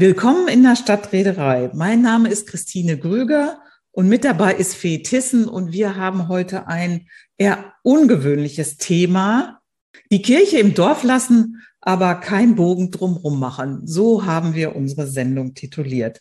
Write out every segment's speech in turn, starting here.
Willkommen in der Stadtreederei. Mein Name ist Christine Grüger und mit dabei ist Fee Thyssen und wir haben heute ein eher ungewöhnliches Thema. Die Kirche im Dorf lassen, aber kein Bogen drumherum machen. So haben wir unsere Sendung tituliert.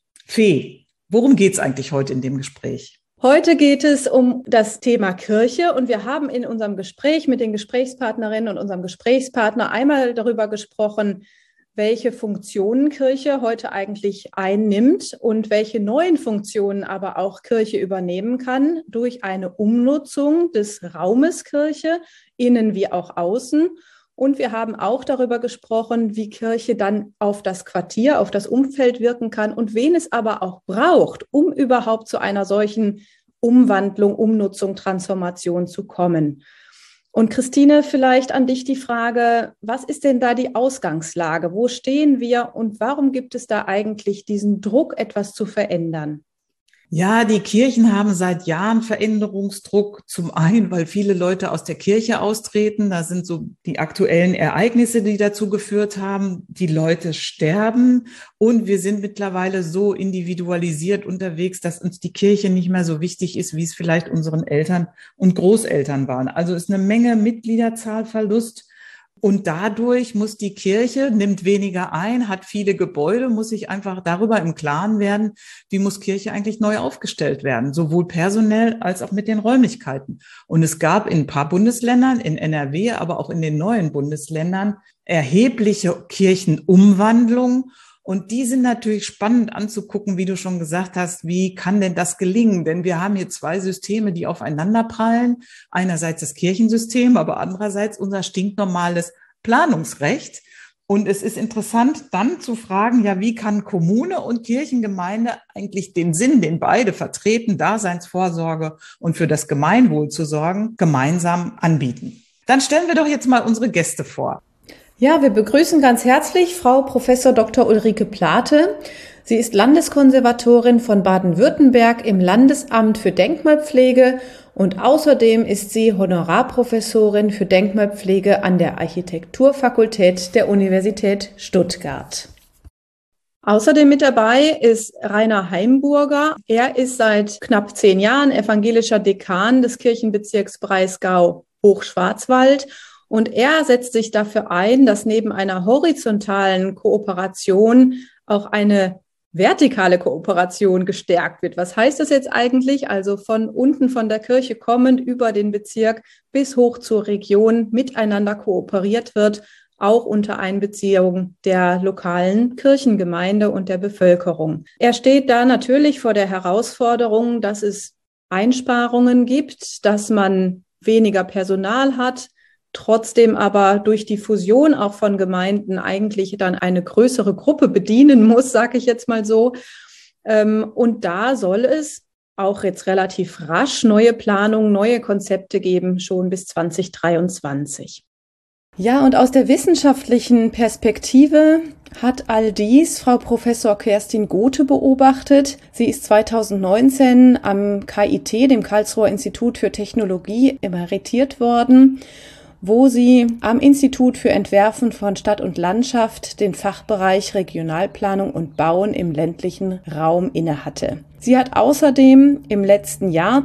Fee, worum geht es eigentlich heute in dem Gespräch? Heute geht es um das Thema Kirche und wir haben in unserem Gespräch mit den Gesprächspartnerinnen und unserem Gesprächspartner einmal darüber gesprochen, welche Funktionen Kirche heute eigentlich einnimmt und welche neuen Funktionen aber auch Kirche übernehmen kann durch eine Umnutzung des Raumes Kirche, innen wie auch außen. Und wir haben auch darüber gesprochen, wie Kirche dann auf das Quartier, auf das Umfeld wirken kann und wen es aber auch braucht, um überhaupt zu einer solchen Umwandlung, Umnutzung, Transformation zu kommen. Und Christine, vielleicht an dich die Frage, was ist denn da die Ausgangslage? Wo stehen wir und warum gibt es da eigentlich diesen Druck, etwas zu verändern? Ja, die Kirchen haben seit Jahren Veränderungsdruck. Zum einen, weil viele Leute aus der Kirche austreten. Da sind so die aktuellen Ereignisse, die dazu geführt haben. Die Leute sterben und wir sind mittlerweile so individualisiert unterwegs, dass uns die Kirche nicht mehr so wichtig ist, wie es vielleicht unseren Eltern und Großeltern waren. Also ist eine Menge Mitgliederzahlverlust. Und dadurch muss die Kirche, nimmt weniger ein, hat viele Gebäude, muss sich einfach darüber im Klaren werden, wie muss Kirche eigentlich neu aufgestellt werden, sowohl personell als auch mit den Räumlichkeiten. Und es gab in ein paar Bundesländern, in NRW, aber auch in den neuen Bundesländern, erhebliche Kirchenumwandlungen. Und die sind natürlich spannend anzugucken, wie du schon gesagt hast, wie kann denn das gelingen? Denn wir haben hier zwei Systeme, die aufeinander prallen. Einerseits das Kirchensystem, aber andererseits unser stinknormales Planungsrecht. Und es ist interessant, dann zu fragen, ja, wie kann Kommune und Kirchengemeinde eigentlich den Sinn, den beide vertreten, Daseinsvorsorge und für das Gemeinwohl zu sorgen, gemeinsam anbieten? Dann stellen wir doch jetzt mal unsere Gäste vor. Ja, wir begrüßen ganz herzlich Frau Prof. Dr. Ulrike Plate. Sie ist Landeskonservatorin von Baden-Württemberg im Landesamt für Denkmalpflege und außerdem ist sie Honorarprofessorin für Denkmalpflege an der Architekturfakultät der Universität Stuttgart. Außerdem mit dabei ist Rainer Heimburger. Er ist seit knapp 10 Jahren evangelischer Dekan des Kirchenbezirks Breisgau-Hochschwarzwald. Und er setzt sich dafür ein, dass neben einer horizontalen Kooperation auch eine vertikale Kooperation gestärkt wird. Was heißt das jetzt eigentlich? Also von unten von der Kirche kommend über den Bezirk bis hoch zur Region miteinander kooperiert wird, auch unter Einbeziehung der lokalen Kirchengemeinde und der Bevölkerung. Er steht da natürlich vor der Herausforderung, dass es Einsparungen gibt, dass man weniger Personal hat, trotzdem aber durch die Fusion auch von Gemeinden eigentlich dann eine größere Gruppe bedienen muss, sage ich jetzt mal so. Und da soll es auch jetzt relativ rasch neue Planungen, neue Konzepte geben, schon bis 2023. Ja, und aus der wissenschaftlichen Perspektive hat all dies Frau Professor Kerstin Gothe beobachtet. Sie ist 2019 am KIT, dem Karlsruher Institut für Technologie, emeritiert worden, wo sie am Institut für Entwerfen von Stadt und Landschaft den Fachbereich Regionalplanung und Bauen im ländlichen Raum innehatte. Sie hat außerdem im letzten Jahr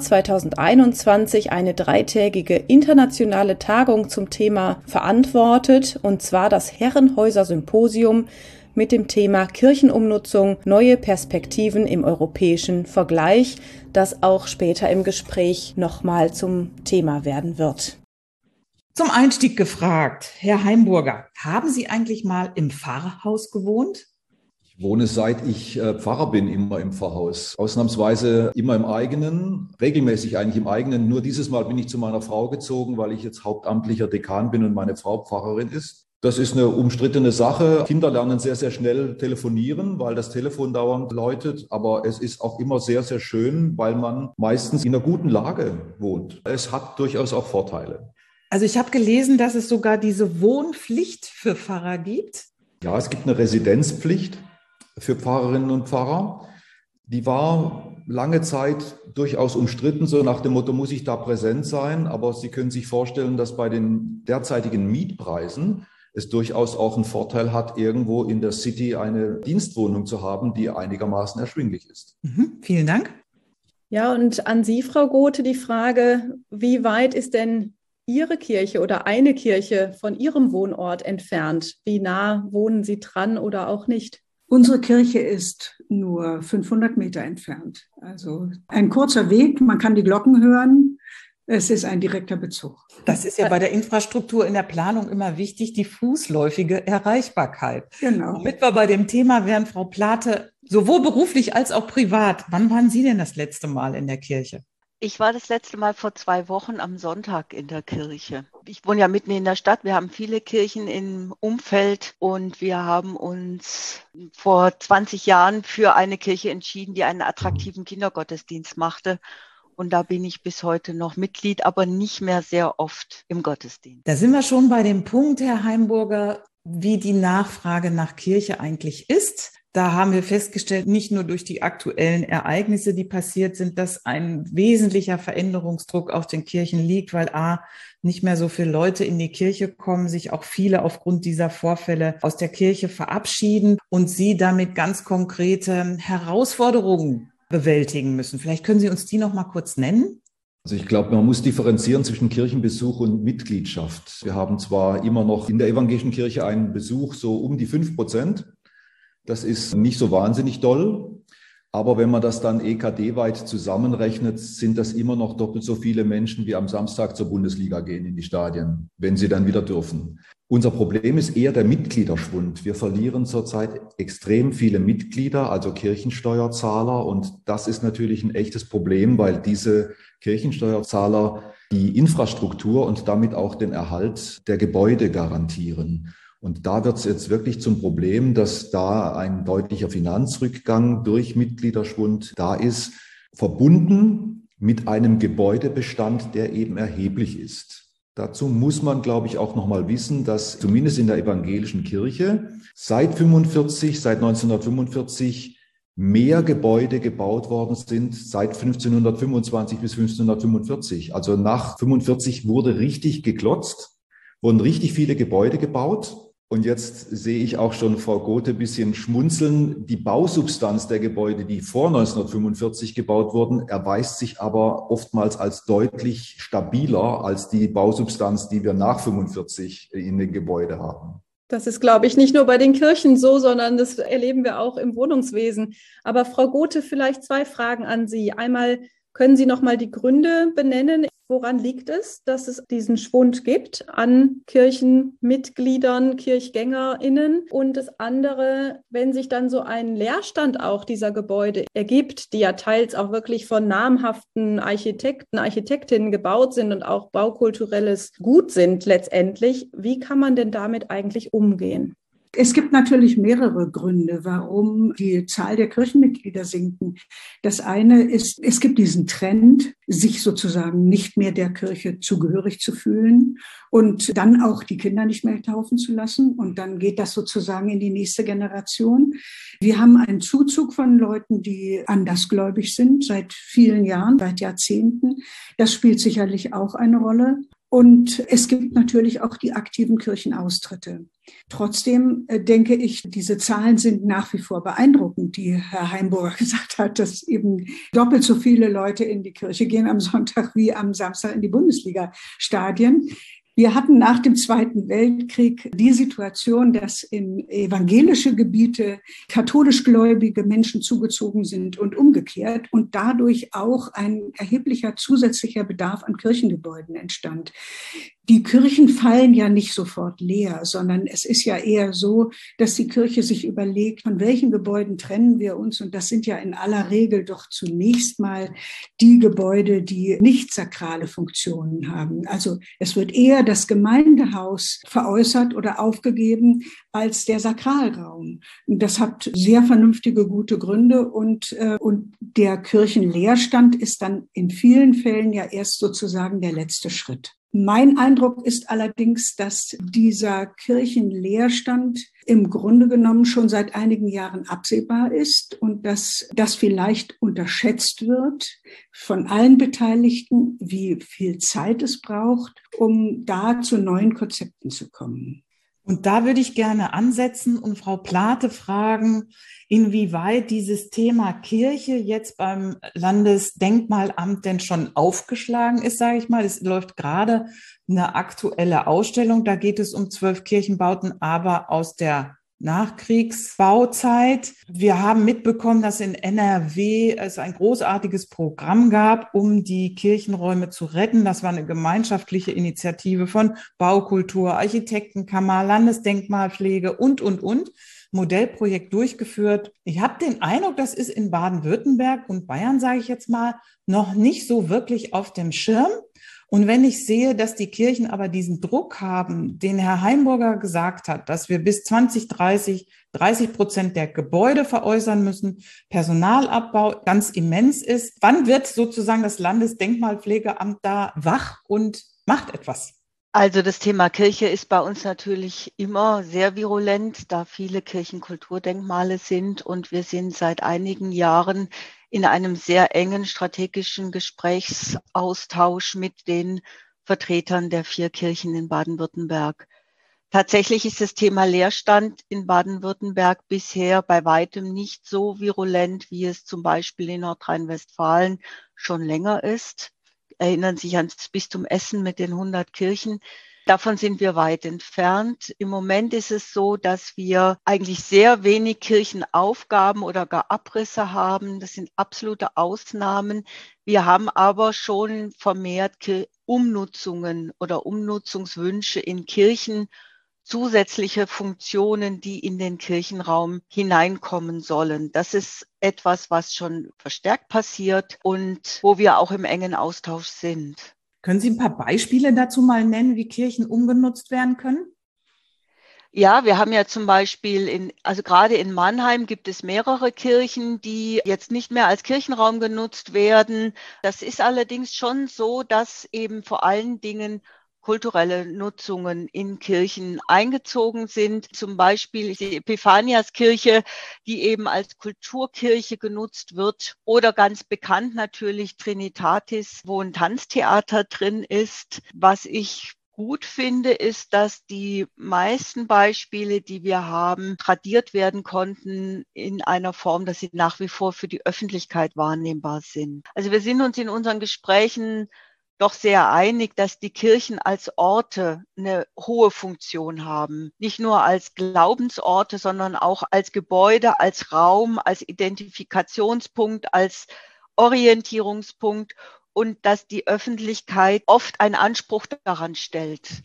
2021 eine 3-tägige internationale Tagung zum Thema verantwortet, und zwar das Herrenhäuser-Symposium mit dem Thema Kirchenumnutzung, neue Perspektiven im europäischen Vergleich, das auch später im Gespräch nochmal zum Thema werden wird. Zum Einstieg gefragt, Herr Heimburger, haben Sie eigentlich mal im Pfarrhaus gewohnt? Ich wohne, seit ich Pfarrer bin, immer im Pfarrhaus. Ausnahmsweise immer im eigenen, regelmäßig eigentlich im eigenen. Nur dieses Mal bin ich zu meiner Frau gezogen, weil ich jetzt hauptamtlicher Dekan bin und meine Frau Pfarrerin ist. Das ist eine umstrittene Sache. Kinder lernen sehr, sehr schnell telefonieren, weil das Telefon dauernd läutet. Aber es ist auch immer sehr, sehr schön, weil man meistens in einer guten Lage wohnt. Es hat durchaus auch Vorteile. Also ich habe gelesen, dass es sogar diese Wohnpflicht für Pfarrer gibt. Ja, es gibt eine Residenzpflicht für Pfarrerinnen und Pfarrer. Die war lange Zeit durchaus umstritten, so nach dem Motto, muss ich da präsent sein? Aber Sie können sich vorstellen, dass bei den derzeitigen Mietpreisen es durchaus auch einen Vorteil hat, irgendwo in der City eine Dienstwohnung zu haben, die einigermaßen erschwinglich ist. Vielen Dank. Ja, und an Sie, Frau Gothe, die Frage, wie weit ist denn Ihre Kirche oder eine Kirche von Ihrem Wohnort entfernt? Wie nah wohnen Sie dran oder auch nicht? Unsere Kirche ist nur 500 Meter entfernt. Also ein kurzer Weg, man kann die Glocken hören. Es ist ein direkter Bezug. Das ist ja bei der Infrastruktur in der Planung immer wichtig, die fußläufige Erreichbarkeit. Genau. Womit wir bei dem Thema wären, Frau Plate, sowohl beruflich als auch privat. Wann waren Sie denn das letzte Mal in der Kirche? Ich war das letzte Mal vor 2 Wochen am Sonntag in der Kirche. Ich wohne ja mitten in der Stadt. Wir haben viele Kirchen im Umfeld und wir haben uns vor 20 Jahren für eine Kirche entschieden, die einen attraktiven Kindergottesdienst machte. Und da bin ich bis heute noch Mitglied, aber nicht mehr sehr oft im Gottesdienst. Da sind wir schon bei dem Punkt, Herr Heimburger, wie die Nachfrage nach Kirche eigentlich ist. Da haben wir festgestellt, nicht nur durch die aktuellen Ereignisse, die passiert sind, dass ein wesentlicher Veränderungsdruck auf den Kirchen liegt, weil nicht mehr so viele Leute in die Kirche kommen, sich auch viele aufgrund dieser Vorfälle aus der Kirche verabschieden und sie damit ganz konkrete Herausforderungen bewältigen müssen. Vielleicht können Sie uns die noch mal kurz nennen? Also ich glaube, man muss differenzieren zwischen Kirchenbesuch und Mitgliedschaft. Wir haben zwar immer noch in der evangelischen Kirche einen Besuch so um die 5%. Das ist nicht so wahnsinnig doll. Aber wenn man das dann EKD-weit zusammenrechnet, sind das immer noch doppelt so viele Menschen, wie am Samstag zur Bundesliga gehen in die Stadien, wenn sie dann wieder dürfen. Unser Problem ist eher der Mitgliederschwund. Wir verlieren zurzeit extrem viele Mitglieder, also Kirchensteuerzahler. Und das ist natürlich ein echtes Problem, weil diese Kirchensteuerzahler die Infrastruktur und damit auch den Erhalt der Gebäude garantieren. Und da wird es jetzt wirklich zum Problem, dass da ein deutlicher Finanzrückgang durch Mitgliederschwund da ist, verbunden mit einem Gebäudebestand, der eben erheblich ist. Dazu muss man, glaube ich, auch nochmal wissen, dass zumindest in der evangelischen Kirche seit 1945 mehr Gebäude gebaut worden sind seit 1525 bis 1545. Also nach 45 wurde richtig geklotzt, wurden richtig viele Gebäude gebaut. Und jetzt sehe ich auch schon Frau Gothe ein bisschen schmunzeln. Die Bausubstanz der Gebäude, die vor 1945 gebaut wurden, erweist sich aber oftmals als deutlich stabiler als die Bausubstanz, die wir nach 45 in den Gebäuden haben. Das ist, glaube ich, nicht nur bei den Kirchen so, sondern das erleben wir auch im Wohnungswesen. Aber Frau Gothe, vielleicht 2 Fragen an Sie. Einmal, können Sie noch mal die Gründe benennen? Woran liegt es, dass es diesen Schwund gibt an Kirchenmitgliedern, KirchgängerInnen? Und das andere, wenn sich dann so ein Leerstand auch dieser Gebäude ergibt, die ja teils auch wirklich von namhaften Architekten, Architektinnen gebaut sind und auch baukulturelles Gut sind letztendlich, wie kann man denn damit eigentlich umgehen? Es gibt natürlich mehrere Gründe, warum die Zahl der Kirchenmitglieder sinken. Das eine ist, es gibt diesen Trend, sich sozusagen nicht mehr der Kirche zugehörig zu fühlen und dann auch die Kinder nicht mehr taufen zu lassen. Und dann geht das sozusagen in die nächste Generation. Wir haben einen Zuzug von Leuten, die andersgläubig sind, seit vielen Jahren, seit Jahrzehnten. Das spielt sicherlich auch eine Rolle. Und es gibt natürlich auch die aktiven Kirchenaustritte. Trotzdem denke ich, diese Zahlen sind nach wie vor beeindruckend, die Herr Heimburger gesagt hat, dass eben doppelt so viele Leute in die Kirche gehen am Sonntag wie am Samstag in die Bundesliga-Stadien. Wir hatten nach dem Zweiten Weltkrieg die Situation, dass in evangelische Gebiete katholischgläubige Menschen zugezogen sind und umgekehrt und dadurch auch ein erheblicher zusätzlicher Bedarf an Kirchengebäuden entstand. Die Kirchen fallen ja nicht sofort leer, sondern es ist ja eher so, dass die Kirche sich überlegt, von welchen Gebäuden trennen wir uns. Und das sind ja in aller Regel doch zunächst mal die Gebäude, die nicht sakrale Funktionen haben. Also es wird eher das Gemeindehaus veräußert oder aufgegeben als der Sakralraum. Und das hat sehr vernünftige, gute Gründe. Und der Kirchenleerstand ist dann in vielen Fällen ja erst sozusagen der letzte Schritt. Mein Eindruck ist allerdings, dass dieser Kirchenleerstand im Grunde genommen schon seit einigen Jahren absehbar ist und dass das vielleicht unterschätzt wird von allen Beteiligten, wie viel Zeit es braucht, um da zu neuen Konzepten zu kommen. Und da würde ich gerne ansetzen und Frau Plate fragen, inwieweit dieses Thema Kirche jetzt beim Landesdenkmalamt denn schon aufgeschlagen ist, sage ich mal. Es läuft gerade eine aktuelle Ausstellung, da geht es um 12 Kirchenbauten, aber aus der Nachkriegsbauzeit. Wir haben mitbekommen, dass in NRW es ein großartiges Programm gab, um die Kirchenräume zu retten. Das war eine gemeinschaftliche Initiative von Baukultur, Architektenkammer, Landesdenkmalpflege und. Modellprojekt durchgeführt. Ich habe den Eindruck, das ist in Baden-Württemberg und Bayern, sage ich jetzt mal, noch nicht so wirklich auf dem Schirm. Und wenn ich sehe, dass die Kirchen aber diesen Druck haben, den Herr Heimburger gesagt hat, dass wir bis 2030 30% der Gebäude veräußern müssen, Personalabbau ganz immens ist, wann wird sozusagen das Landesdenkmalpflegeamt da wach und macht etwas? Also das Thema Kirche ist bei uns natürlich immer sehr virulent, da viele Kirchenkulturdenkmale sind. Und wir sind seit einigen Jahren in einem sehr engen strategischen Gesprächsaustausch mit den Vertretern der 4 Kirchen in Baden-Württemberg. Tatsächlich ist das Thema Leerstand in Baden-Württemberg bisher bei weitem nicht so virulent, wie es zum Beispiel in Nordrhein-Westfalen schon länger ist. Erinnern sich ans Bistum Essen mit den 100 Kirchen. Davon sind wir weit entfernt. Im Moment ist es so, dass wir eigentlich sehr wenig Kirchenaufgaben oder gar Abrisse haben. Das sind absolute Ausnahmen. Wir haben aber schon vermehrt Umnutzungen oder Umnutzungswünsche in Kirchen, zusätzliche Funktionen, die in den Kirchenraum hineinkommen sollen. Das ist etwas, was schon verstärkt passiert und wo wir auch im engen Austausch sind. Können Sie ein paar Beispiele dazu mal nennen, wie Kirchen umgenutzt werden können? Ja, wir haben ja zum Beispiel also gerade in Mannheim gibt es mehrere Kirchen, die jetzt nicht mehr als Kirchenraum genutzt werden. Das ist allerdings schon so, dass eben vor allen Dingen kulturelle Nutzungen in Kirchen eingezogen sind. Zum Beispiel die Epiphaniaskirche, die eben als Kulturkirche genutzt wird. Oder ganz bekannt natürlich Trinitatis, wo ein Tanztheater drin ist. Was ich gut finde, ist, dass die meisten Beispiele, die wir haben, tradiert werden konnten in einer Form, dass sie nach wie vor für die Öffentlichkeit wahrnehmbar sind. Also wir sind uns in unseren Gesprächen doch sehr einig, dass die Kirchen als Orte eine hohe Funktion haben. Nicht nur als Glaubensorte, sondern auch als Gebäude, als Raum, als Identifikationspunkt, als Orientierungspunkt und dass die Öffentlichkeit oft einen Anspruch daran stellt.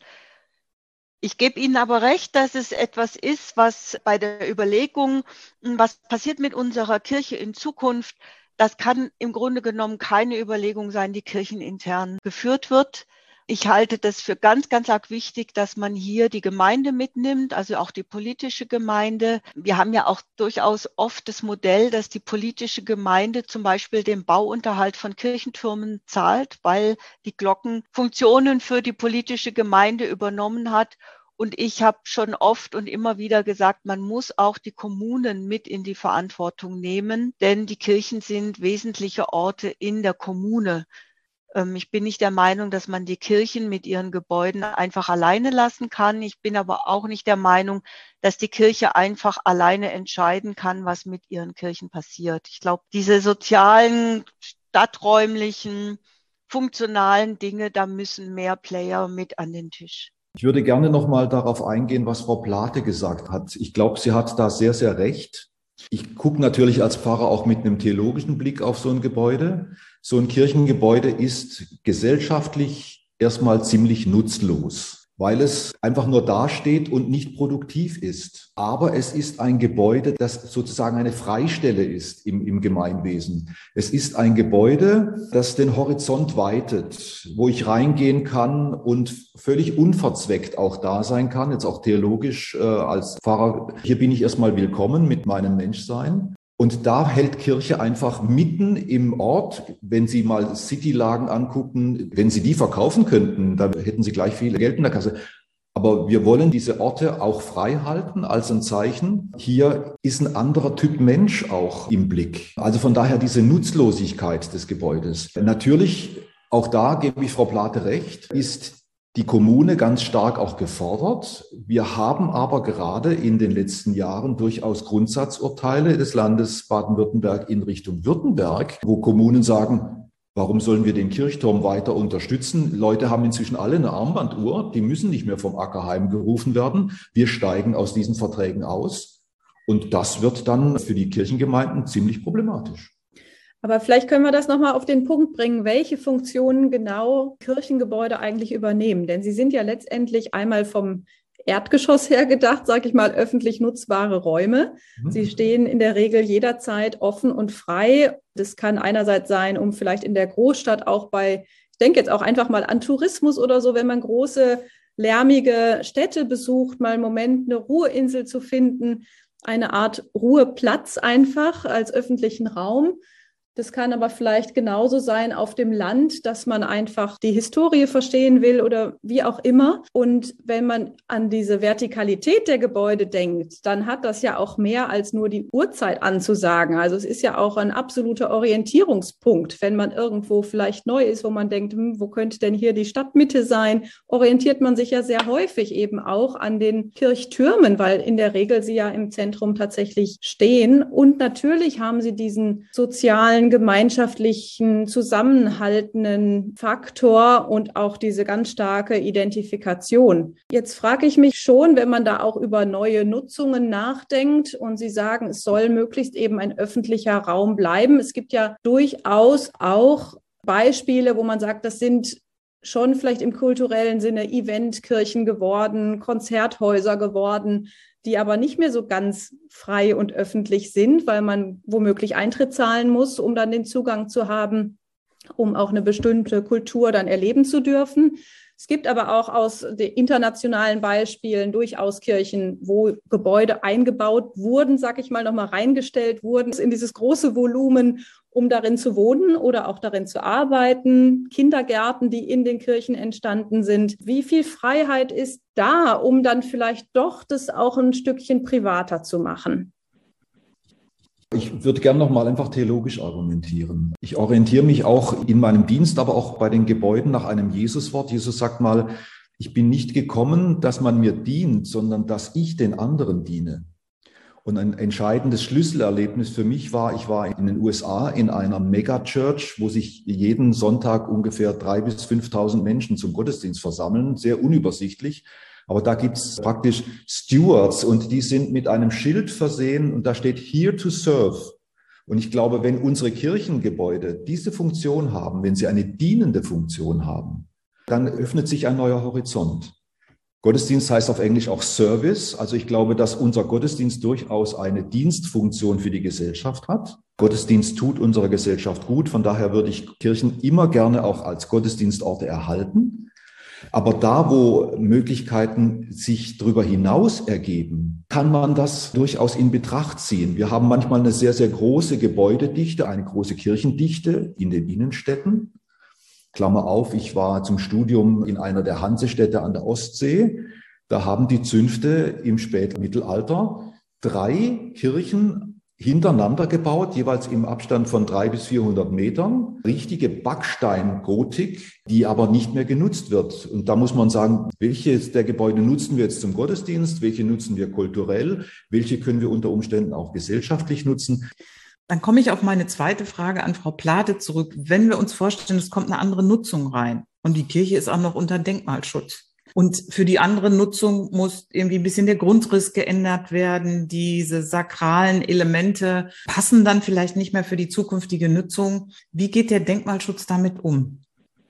Ich gebe Ihnen aber recht, dass es etwas ist, was bei der Überlegung, was passiert mit unserer Kirche in Zukunft, das kann im Grunde genommen keine Überlegung sein, die kirchenintern geführt wird. Ich halte das für ganz, ganz arg wichtig, dass man hier die Gemeinde mitnimmt, also auch die politische Gemeinde. Wir haben ja auch durchaus oft das Modell, dass die politische Gemeinde zum Beispiel den Bauunterhalt von Kirchtürmen zahlt, weil die Glocken Funktionen für die politische Gemeinde übernommen hat. Und ich habe schon oft und immer wieder gesagt, man muss auch die Kommunen mit in die Verantwortung nehmen, denn die Kirchen sind wesentliche Orte in der Kommune. Ich bin nicht der Meinung, dass man die Kirchen mit ihren Gebäuden einfach alleine lassen kann. Ich bin aber auch nicht der Meinung, dass die Kirche einfach alleine entscheiden kann, was mit ihren Kirchen passiert. Ich glaube, diese sozialen, stadträumlichen, funktionalen Dinge, da müssen mehr Player mit an den Tisch. Ich würde gerne noch mal darauf eingehen, was Frau Plate gesagt hat. Ich glaube, sie hat da sehr, sehr recht. Ich gucke natürlich als Pfarrer auch mit einem theologischen Blick auf so ein Gebäude. So ein Kirchengebäude ist gesellschaftlich erstmal ziemlich nutzlos, weil es einfach nur dasteht und nicht produktiv ist. Aber es ist ein Gebäude, das sozusagen eine Freistelle ist im Gemeinwesen. Es ist ein Gebäude, das den Horizont weitet, wo ich reingehen kann und völlig unverzweckt auch da sein kann, jetzt auch theologisch als Pfarrer. Hier bin ich erstmal willkommen mit meinem Menschsein. Und da hält Kirche einfach mitten im Ort. Wenn Sie mal Citylagen angucken, wenn Sie die verkaufen könnten, dann hätten Sie gleich viel Geld in der Kasse. Aber wir wollen diese Orte auch frei halten als ein Zeichen. Hier ist ein anderer Typ Mensch auch im Blick. Also von daher diese Nutzlosigkeit des Gebäudes. Natürlich, auch da gebe ich Frau Plate recht, ist die Kommune ganz stark auch gefordert. Wir haben aber gerade in den letzten Jahren durchaus Grundsatzurteile des Landes Baden-Württemberg in Richtung Württemberg, wo Kommunen sagen, warum sollen wir den Kirchturm weiter unterstützen? Leute haben inzwischen alle eine Armbanduhr, die müssen nicht mehr vom Acker heimgerufen werden. Wir steigen aus diesen Verträgen aus. Und das wird dann für die Kirchengemeinden ziemlich problematisch. Aber vielleicht können wir das nochmal auf den Punkt bringen, welche Funktionen genau Kirchengebäude eigentlich übernehmen. Denn sie sind ja letztendlich einmal vom Erdgeschoss her gedacht, sage ich mal, öffentlich nutzbare Räume. Sie stehen in der Regel jederzeit offen und frei. Das kann einerseits sein, um vielleicht in der Großstadt auch ich denke jetzt auch einfach mal an Tourismus oder so, wenn man große, lärmige Städte besucht, mal einen Moment eine Ruheinsel zu finden, eine Art Ruheplatz einfach als öffentlichen Raum. Das kann aber vielleicht genauso sein auf dem Land, dass man einfach die Historie verstehen will oder wie auch immer. Und wenn man an diese Vertikalität der Gebäude denkt, dann hat das ja auch mehr als nur die Uhrzeit anzusagen. Also es ist ja auch ein absoluter Orientierungspunkt. Wenn man irgendwo vielleicht neu ist, wo man denkt, wo könnte denn hier die Stadtmitte sein, orientiert man sich ja sehr häufig eben auch an den Kirchtürmen, weil in der Regel sie ja im Zentrum tatsächlich stehen. Und natürlich haben sie diesen sozialen, gemeinschaftlichen, zusammenhaltenden Faktor und auch diese ganz starke Identifikation. Jetzt frage ich mich schon, wenn man da auch über neue Nutzungen nachdenkt und Sie sagen, es soll möglichst eben ein öffentlicher Raum bleiben. Es gibt ja durchaus auch Beispiele, wo man sagt, das sind schon vielleicht im kulturellen Sinne Eventkirchen geworden, Konzerthäuser geworden, die aber nicht mehr so ganz frei und öffentlich sind, weil man womöglich Eintritt zahlen muss, um dann den Zugang zu haben, um auch eine bestimmte Kultur dann erleben zu dürfen. Es gibt aber auch aus den internationalen Beispielen durchaus Kirchen, wo Gebäude eingebaut wurden, sag ich mal, nochmal reingestellt wurden in dieses große Volumen, um darin zu wohnen oder auch darin zu arbeiten. Kindergärten, die in den Kirchen entstanden sind. Wie viel Freiheit ist da, um dann vielleicht doch das auch ein Stückchen privater zu machen? Ich würde gerne noch mal einfach theologisch argumentieren. Ich orientiere mich auch in meinem Dienst, aber auch bei den Gebäuden nach einem Jesuswort. Jesus sagt mal, ich bin nicht gekommen, dass man mir dient, sondern dass ich den anderen diene. Und ein entscheidendes Schlüsselerlebnis für mich war, ich war in den USA in einer Megachurch, wo sich jeden Sonntag ungefähr 3.000 bis 5.000 Menschen zum Gottesdienst versammeln, sehr unübersichtlich. Aber da gibt's praktisch Stewards und die sind mit einem Schild versehen und da steht Here to Serve. Und ich glaube, wenn unsere Kirchengebäude diese Funktion haben, wenn sie eine dienende Funktion haben, dann öffnet sich ein neuer Horizont. Gottesdienst heißt auf Englisch auch Service. Also ich glaube, dass unser Gottesdienst durchaus eine Dienstfunktion für die Gesellschaft hat. Gottesdienst tut unserer Gesellschaft gut. Von daher würde ich Kirchen immer gerne auch als Gottesdienstorte erhalten. Aber da, wo Möglichkeiten sich darüber hinaus ergeben, kann man das durchaus in Betracht ziehen. Wir haben manchmal eine sehr, sehr große Gebäudedichte, eine große Kirchendichte in den Innenstädten. Klammer auf, ich war zum Studium in einer der Hansestädte an der Ostsee. Da haben die Zünfte im Spätmittelalter 3 Kirchen hintereinander gebaut, jeweils im Abstand von 300 bis 400 Metern. Richtige Backsteingotik, die aber nicht mehr genutzt wird. Und da muss man sagen, welche der Gebäude nutzen wir jetzt zum Gottesdienst, welche nutzen wir kulturell, welche können wir unter Umständen auch gesellschaftlich nutzen. Dann komme ich auf meine zweite Frage an Frau Plate zurück. Wenn wir uns vorstellen, es kommt eine andere Nutzung rein und die Kirche ist auch noch unter Denkmalschutz. Und für die andere Nutzung muss irgendwie ein bisschen der Grundriss geändert werden. Diese sakralen Elemente passen dann vielleicht nicht mehr für die zukünftige Nutzung. Wie geht der Denkmalschutz damit um?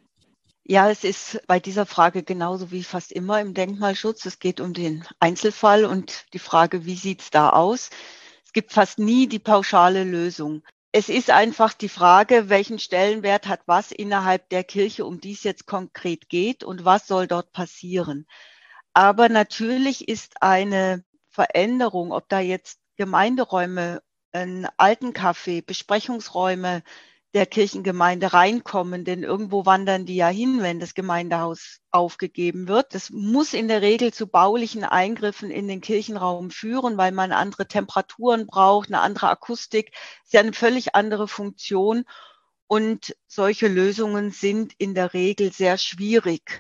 Ja, es ist bei dieser Frage genauso wie fast immer im Denkmalschutz. Es geht um den Einzelfall und die Frage, wie sieht's da aus? Es gibt fast nie die pauschale Lösung. Es ist einfach die Frage, welchen Stellenwert hat was innerhalb der Kirche, um die es jetzt konkret geht und was soll dort passieren. Aber natürlich ist eine Veränderung, ob da jetzt Gemeinderäume, ein Altencafé, Besprechungsräume der Kirchengemeinde reinkommen, denn irgendwo wandern die ja hin, wenn das Gemeindehaus aufgegeben wird. Das muss in der Regel zu baulichen Eingriffen in den Kirchenraum führen, weil man andere Temperaturen braucht, eine andere Akustik. Das ist ja eine völlig andere Funktion und solche Lösungen sind in der Regel sehr schwierig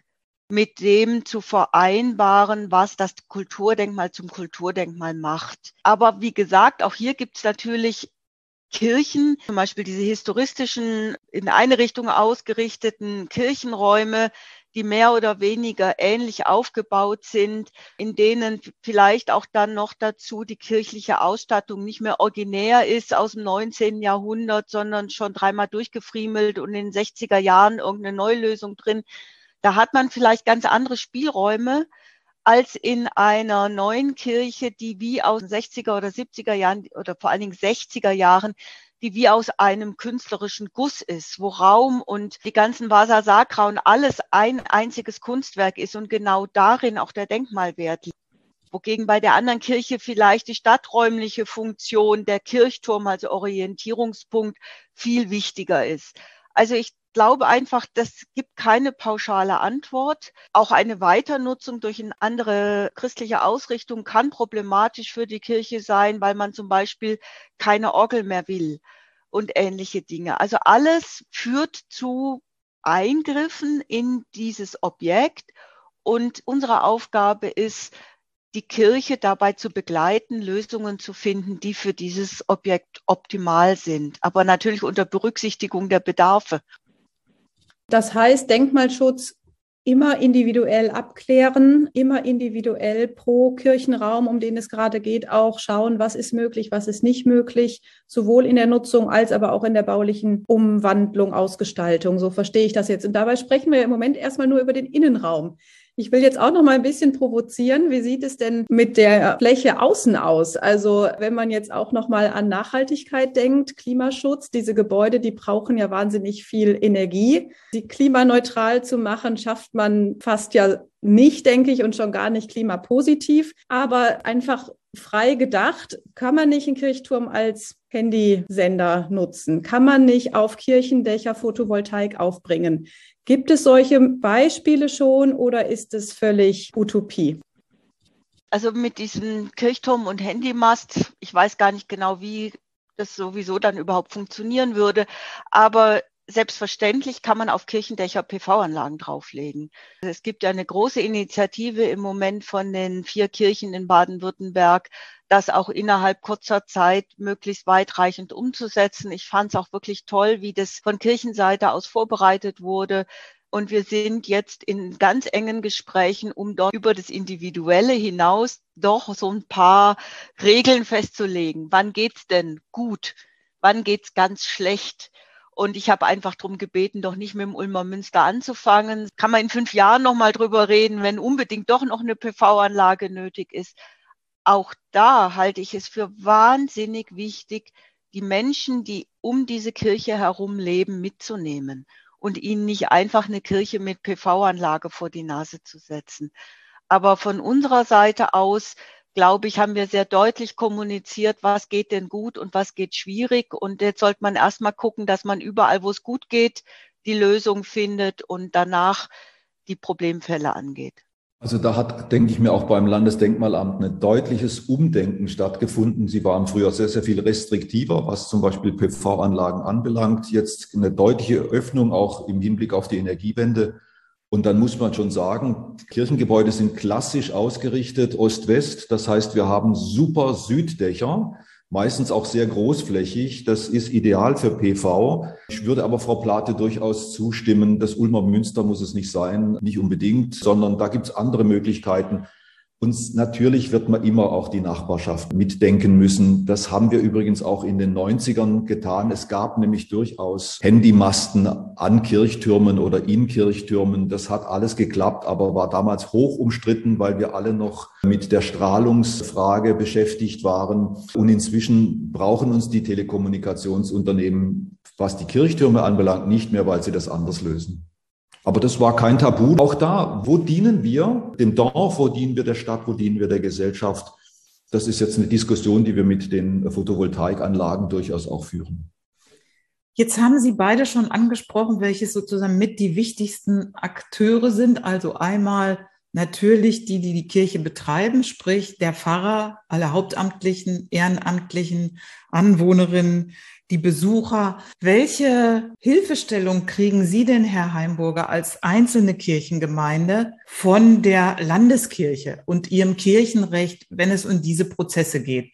mit dem zu vereinbaren, was das Kulturdenkmal zum Kulturdenkmal macht. Aber wie gesagt, auch hier gibt es natürlich Kirchen, zum Beispiel diese historistischen, in eine Richtung ausgerichteten Kirchenräume, die mehr oder weniger ähnlich aufgebaut sind, in denen vielleicht auch dann noch dazu die kirchliche Ausstattung nicht mehr originär ist aus dem 19. Jahrhundert, sondern schon dreimal durchgefriemelt und in den 60er Jahren irgendeine Neulösung drin. Da hat man vielleicht ganz andere Spielräume als in einer neuen Kirche, die wie aus den 60er oder 70er Jahren oder vor allen Dingen 60er Jahren, die wie aus einem künstlerischen Guss ist, wo Raum und die ganzen Vasa Sacra und alles ein einziges Kunstwerk ist und genau darin auch der Denkmalwert liegt. Wogegen bei der anderen Kirche vielleicht die stadträumliche Funktion, der Kirchturm als Orientierungspunkt viel wichtiger ist. Also ich glaube einfach, das gibt keine pauschale Antwort. Auch eine Weiternutzung durch eine andere christliche Ausrichtung kann problematisch für die Kirche sein, weil man zum Beispiel keine Orgel mehr will und ähnliche Dinge. Also alles führt zu Eingriffen in dieses Objekt und unsere Aufgabe ist, die Kirche dabei zu begleiten, Lösungen zu finden, die für dieses Objekt optimal sind, aber natürlich unter Berücksichtigung der Bedarfe. Das heißt, Denkmalschutz immer individuell abklären, immer individuell pro Kirchenraum, um den es gerade geht, auch schauen, was ist möglich, was ist nicht möglich, sowohl in der Nutzung als aber auch in der baulichen Umwandlung, Ausgestaltung. So verstehe ich das jetzt. Und dabei sprechen wir im Moment erstmal nur über den Innenraum. Ich will jetzt auch noch mal ein bisschen provozieren. Wie sieht es denn mit der Fläche außen aus? Also wenn man jetzt auch noch mal an Nachhaltigkeit denkt, Klimaschutz, diese Gebäude, die brauchen ja wahnsinnig viel Energie. Sie klimaneutral zu machen, schafft man fast ja nicht, denke ich, und schon gar nicht klimapositiv. Aber einfach frei gedacht, kann man nicht einen Kirchturm als Handysender nutzen? Kann man nicht auf Kirchendächer Photovoltaik aufbringen? Gibt es solche Beispiele schon oder ist es völlig Utopie? Also mit diesem Kirchturm und Handymast, ich weiß gar nicht genau, wie das sowieso dann überhaupt funktionieren würde, aber selbstverständlich kann man auf Kirchendächer PV-Anlagen drauflegen. Es gibt ja eine große Initiative im Moment von den 4 Kirchen in Baden-Württemberg, das auch innerhalb kurzer Zeit möglichst weitreichend umzusetzen. Ich fand es auch wirklich toll, wie das von Kirchenseite aus vorbereitet wurde. Und wir sind jetzt in ganz engen Gesprächen, um dort über das Individuelle hinaus doch so ein paar Regeln festzulegen. Wann geht's denn gut? Wann geht's ganz schlecht? Und ich habe einfach darum gebeten, doch nicht mit dem Ulmer Münster anzufangen. Kann man in 5 Jahren nochmal drüber reden, wenn unbedingt doch noch eine PV-Anlage nötig ist. Auch da halte ich es für wahnsinnig wichtig, die Menschen, die um diese Kirche herum leben, mitzunehmen und ihnen nicht einfach eine Kirche mit PV-Anlage vor die Nase zu setzen. Aber von unserer Seite aus, glaube ich, haben wir sehr deutlich kommuniziert, was geht denn gut und was geht schwierig. Und jetzt sollte man erstmal gucken, dass man überall, wo es gut geht, die Lösung findet und danach die Problemfälle angeht. Also da hat, denke ich mir, auch beim Landesdenkmalamt ein deutliches Umdenken stattgefunden. Sie waren früher sehr, sehr viel restriktiver, was zum Beispiel PV-Anlagen anbelangt. Jetzt eine deutliche Öffnung auch im Hinblick auf die Energiewende. Und dann muss man schon sagen, Kirchengebäude sind klassisch ausgerichtet Ost-West. Das heißt, wir haben super Süddächer, meistens auch sehr großflächig. Das ist ideal für PV. Ich würde aber Frau Plate durchaus zustimmen, das Ulmer Münster muss es nicht sein, nicht unbedingt, sondern da gibt es andere Möglichkeiten. Und natürlich wird man immer auch die Nachbarschaft mitdenken müssen. Das haben wir übrigens auch in den 90ern getan. Es gab nämlich durchaus Handymasten an Kirchtürmen oder in Kirchtürmen. Das hat alles geklappt, aber war damals hoch umstritten, weil wir alle noch mit der Strahlungsfrage beschäftigt waren. Und inzwischen brauchen uns die Telekommunikationsunternehmen, was die Kirchtürme anbelangt, nicht mehr, weil sie das anders lösen. Aber das war kein Tabu. Auch da, wo dienen wir dem Dorf, wo dienen wir der Stadt, wo dienen wir der Gesellschaft? Das ist jetzt eine Diskussion, die wir mit den Photovoltaikanlagen durchaus auch führen. Jetzt haben Sie beide schon angesprochen, welche sozusagen mit die wichtigsten Akteure sind. Also einmal natürlich die Kirche betreiben, sprich der Pfarrer, alle Hauptamtlichen, Ehrenamtlichen, Anwohnerinnen, die Besucher. Welche Hilfestellung kriegen Sie denn, Herr Heimburger, als einzelne Kirchengemeinde von der Landeskirche und Ihrem Kirchenrecht, wenn es um diese Prozesse geht?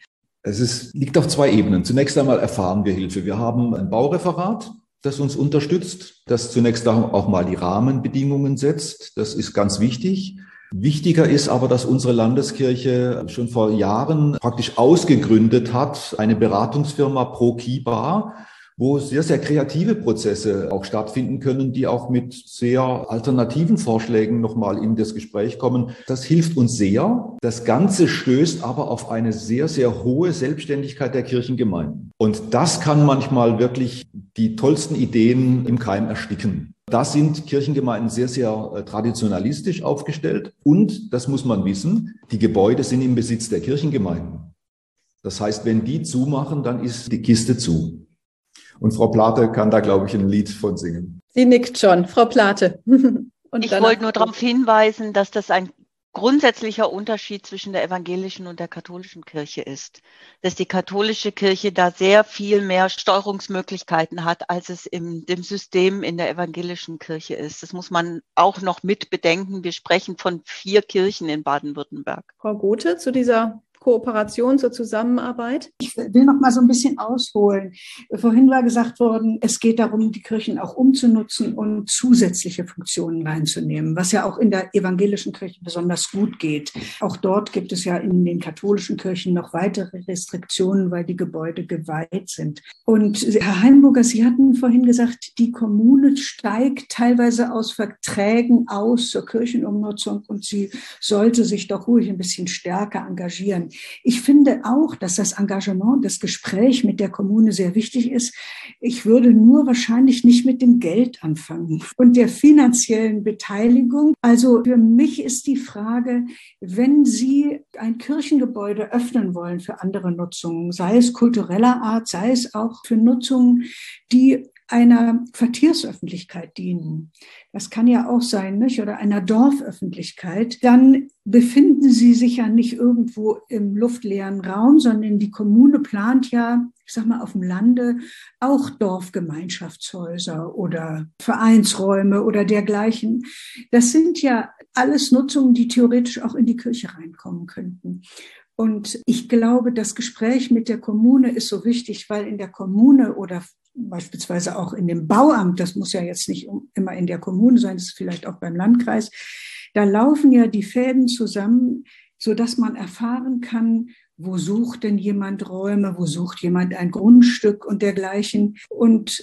Liegt auf zwei Ebenen. Zunächst einmal erfahren wir Hilfe. Wir haben ein Baureferat, das uns unterstützt, das zunächst auch mal die Rahmenbedingungen setzt. Das ist ganz wichtig. Wichtiger ist aber, dass unsere Landeskirche schon vor Jahren praktisch ausgegründet hat, eine Beratungsfirma ProKiba, wo sehr, sehr kreative Prozesse auch stattfinden können, die auch mit sehr alternativen Vorschlägen nochmal in das Gespräch kommen. Das hilft uns sehr. Das Ganze stößt aber auf eine sehr, sehr hohe Selbstständigkeit der Kirchengemeinden. Und das kann manchmal wirklich die tollsten Ideen im Keim ersticken. Da sind Kirchengemeinden sehr, sehr traditionalistisch aufgestellt. Und, das muss man wissen, die Gebäude sind im Besitz der Kirchengemeinden. Das heißt, wenn die zumachen, dann ist die Kiste zu. Und Frau Plate kann da, glaube ich, ein Lied von singen. Sie nickt schon, Frau Plate. Ich wollte nur darauf hinweisen, dass das ein grundsätzlicher Unterschied zwischen der evangelischen und der katholischen Kirche ist. Dass die katholische Kirche da sehr viel mehr Steuerungsmöglichkeiten hat, als es in dem System in der evangelischen Kirche ist. Das muss man auch noch mit bedenken. Wir sprechen von 4 Kirchen in Baden-Württemberg. Frau Gothe, zu dieser Kooperation, zur Zusammenarbeit? Ich will noch mal so ein bisschen ausholen. Vorhin war gesagt worden, es geht darum, die Kirchen auch umzunutzen und zusätzliche Funktionen reinzunehmen, was ja auch in der evangelischen Kirche besonders gut geht. Auch dort gibt es ja in den katholischen Kirchen noch weitere Restriktionen, weil die Gebäude geweiht sind. Und Herr Heimburger, Sie hatten vorhin gesagt, die Kommune steigt teilweise aus Verträgen aus zur Kirchenumnutzung und sie sollte sich doch ruhig ein bisschen stärker engagieren. Ich finde auch, dass das Engagement, das Gespräch mit der Kommune sehr wichtig ist. Ich würde nur wahrscheinlich nicht mit dem Geld anfangen und der finanziellen Beteiligung. Also für mich ist die Frage, wenn Sie ein Kirchengebäude öffnen wollen für andere Nutzungen, sei es kultureller Art, sei es auch für Nutzungen, die einer Quartiersöffentlichkeit dienen. Das kann ja auch sein, nicht? Oder einer Dorföffentlichkeit. Dann befinden Sie sich ja nicht irgendwo im luftleeren Raum, sondern die Kommune plant ja, ich sag mal, auf dem Lande auch Dorfgemeinschaftshäuser oder Vereinsräume oder dergleichen. Das sind ja alles Nutzungen, die theoretisch auch in die Kirche reinkommen könnten. Und ich glaube, das Gespräch mit der Kommune ist so wichtig, weil in der Kommune oder beispielsweise auch in dem Bauamt, das muss ja jetzt nicht immer in der Kommune sein, das ist vielleicht auch beim Landkreis, da laufen ja die Fäden zusammen, sodass man erfahren kann, wo sucht denn jemand Räume, wo sucht jemand ein Grundstück und dergleichen und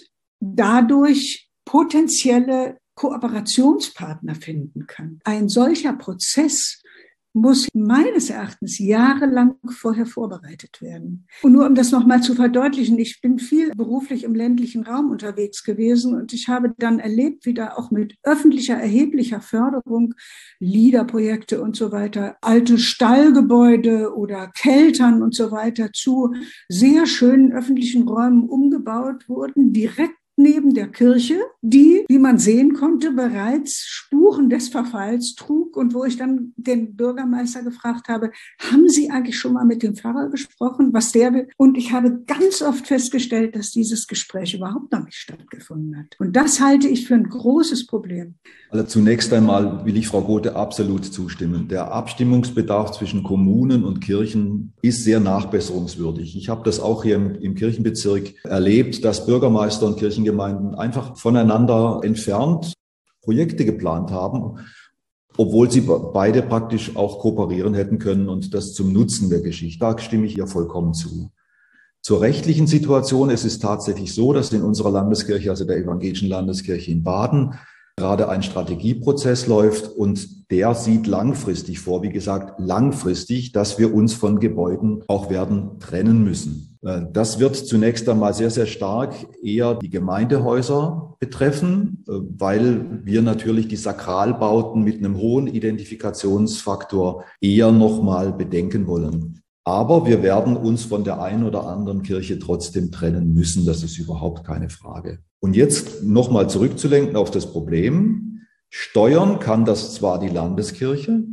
dadurch potenzielle Kooperationspartner finden kann. Ein solcher Prozess muss meines Erachtens jahrelang vorher vorbereitet werden. Und nur um das nochmal zu verdeutlichen, ich bin viel beruflich im ländlichen Raum unterwegs gewesen und ich habe dann erlebt, wie da auch mit öffentlicher, erheblicher Förderung, LEADER-Projekte und so weiter, alte Stallgebäude oder Keltern und so weiter zu sehr schönen öffentlichen Räumen umgebaut wurden, direkt neben der Kirche, die, wie man sehen konnte, bereits Spuren des Verfalls trug und wo ich dann den Bürgermeister gefragt habe, haben Sie eigentlich schon mal mit dem Pfarrer gesprochen, was der will? Und ich habe ganz oft festgestellt, dass dieses Gespräch überhaupt noch nicht stattgefunden hat. Und das halte ich für ein großes Problem. Also zunächst einmal will ich Frau Gothe absolut zustimmen. Der Abstimmungsbedarf zwischen Kommunen und Kirchen ist sehr nachbesserungswürdig. Ich habe das auch hier im Kirchenbezirk erlebt, dass Bürgermeister und Kirchengemeinden einfach voneinander entfernt Projekte geplant haben, obwohl sie beide praktisch auch kooperieren hätten können und das zum Nutzen der Geschichte. Da stimme ich ihr vollkommen zu. Zur rechtlichen Situation, es ist tatsächlich so, dass in unserer Landeskirche, also der Evangelischen Landeskirche in Baden, gerade ein Strategieprozess läuft und der sieht langfristig vor, wie gesagt, langfristig, dass wir uns von Gebäuden auch werden trennen müssen. Das wird zunächst einmal sehr, sehr stark eher die Gemeindehäuser betreffen, weil wir natürlich die Sakralbauten mit einem hohen Identifikationsfaktor eher nochmal bedenken wollen. Aber wir werden uns von der einen oder anderen Kirche trotzdem trennen müssen. Das ist überhaupt keine Frage. Und jetzt nochmal zurückzulenken auf das Problem. Steuern kann das zwar die Landeskirche,